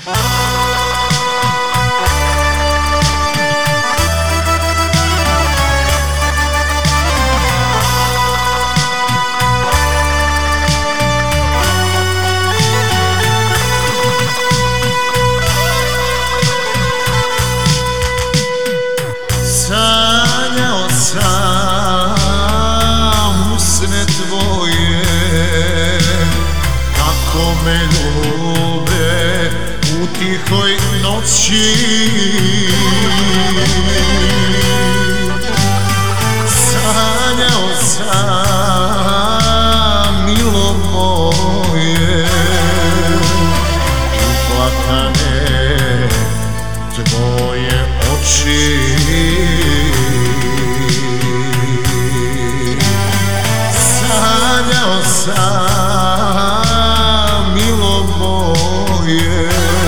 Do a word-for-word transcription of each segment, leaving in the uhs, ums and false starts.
Sanjao sam usne tvoje, kako me ljube u tihoj noći. Sanjao sam, milo moje, uplakane tvoje oči. Sanjao sam, milo moje,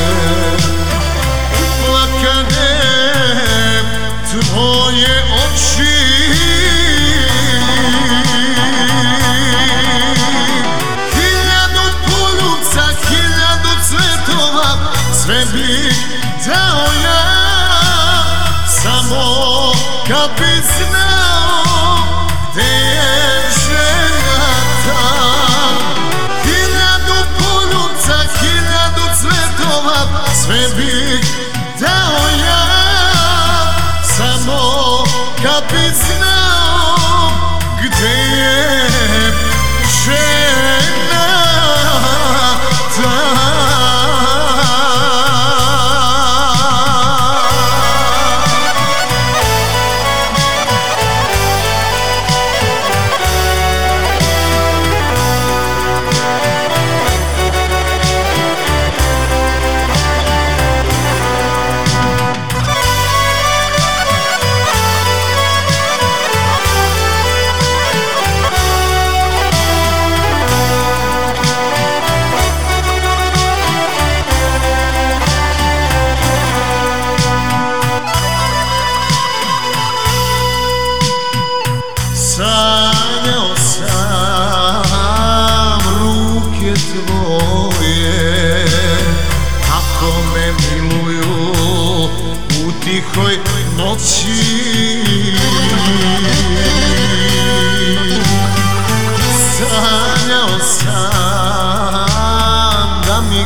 uplakane tvoje oči. Hiljadu poljuca, hiljadu cvetova, sve bih dao ja, samo kad bi znao gde je želja ta. Hiljadu poljuca, hiljadu cvetova, sve bih dao ja, samo kad bi znao gde je želja ta. Sanjao sam ruke tvoje, kako me miluju u tihoj noći. Sanjao sam da mi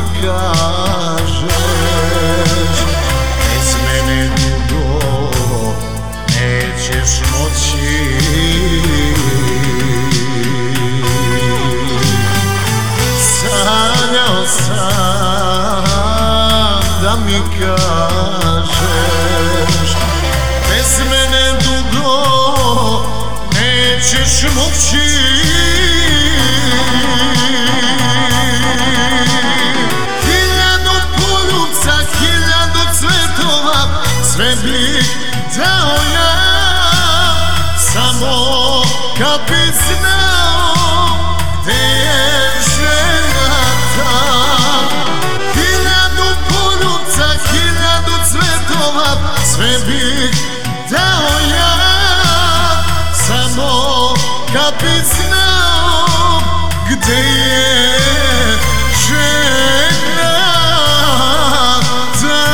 kažeš, bez mene dugo nećeš moći. Sanjao sam da mi kažeš, bez mene dugo nećeš moći. Hiljadu poljuca, hiljadu cvetova, sve bih dao ja, samo kad bi znao gde je želja ta. Hiljadu poljuca, hiljadu cvetova, sve bih dao ja, samo kad bi znao gde je želja ta.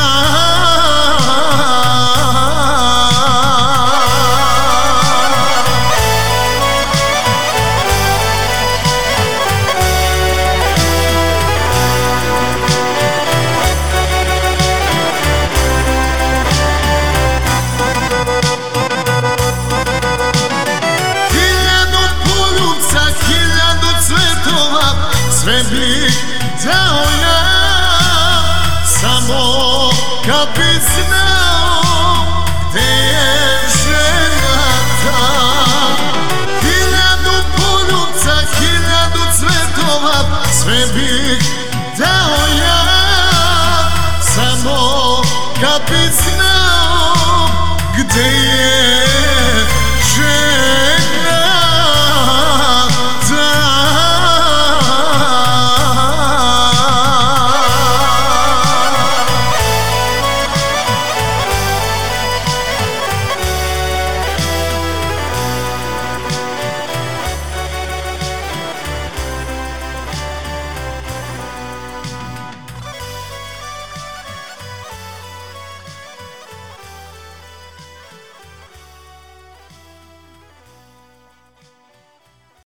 Sve bih dao ja, samo kad bi znao gde je želja ta. Hiljadu poljuca, hiljadu cvetova, sve bih dao ja, samo kad bi znao gde je